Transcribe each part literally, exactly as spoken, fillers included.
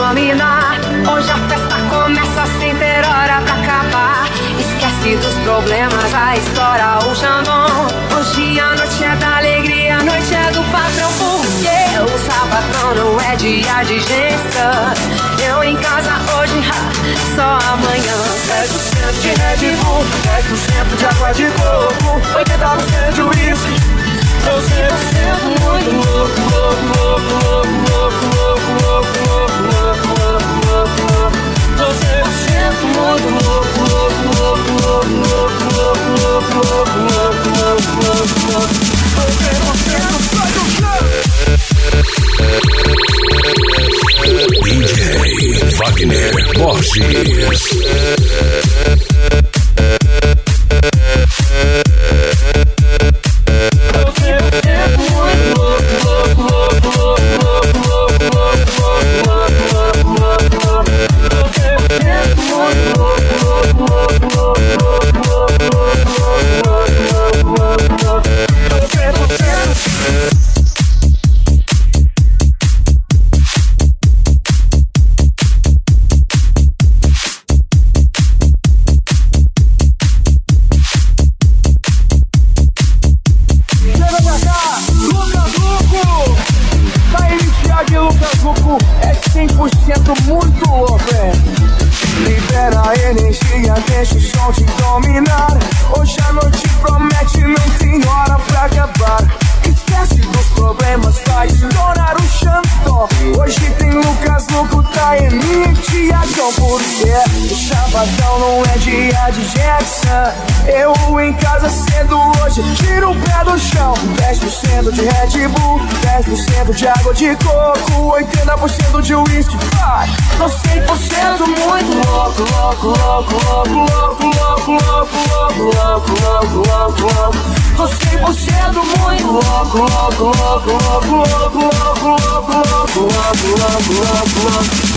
dominar. Hoje a festa começa sem ter hora pra acabar. Esquece dos problemas, a história, o xandão. Hoje a noite é da alegria, a noite é do patrão. Porque o sabadão não é dia de gesta. Eu em casa hoje, ha, só amanhã. dez por cento de Red Bull, dez por cento de água de coco, oitenta por cento de uísque. Tô cem por cento muito louco, louco, louco, louco, louco, louco, louco, louco, louco, louco, louco. Tô cem por cento muito louco, louco, louco, louco, louco, louco, louco, louco, louco, louco, louco, louco. Tô cem por cento só do D J Wagner Borges. De Red Bull, dez por cento de água de coco, oitenta por cento de uísque. Vai, tô cem por cento muito louco, louco, louco, louco, louco, louco, louco, louco, louco, louco, louco, louco. Tô cem por cento muito louco, louco, louco, louco, louco, louco, louco, louco, louco, louco, louco.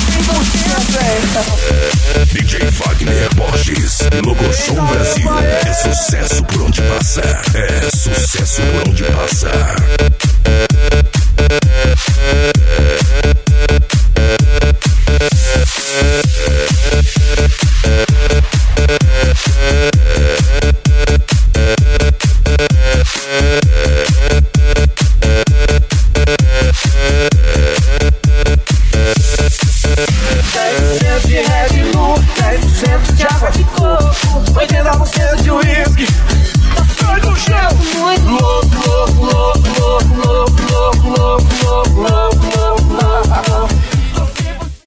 D J Wagner Borges, Logosom Brasil. É sucesso por onde passar. É sucesso por onde passar.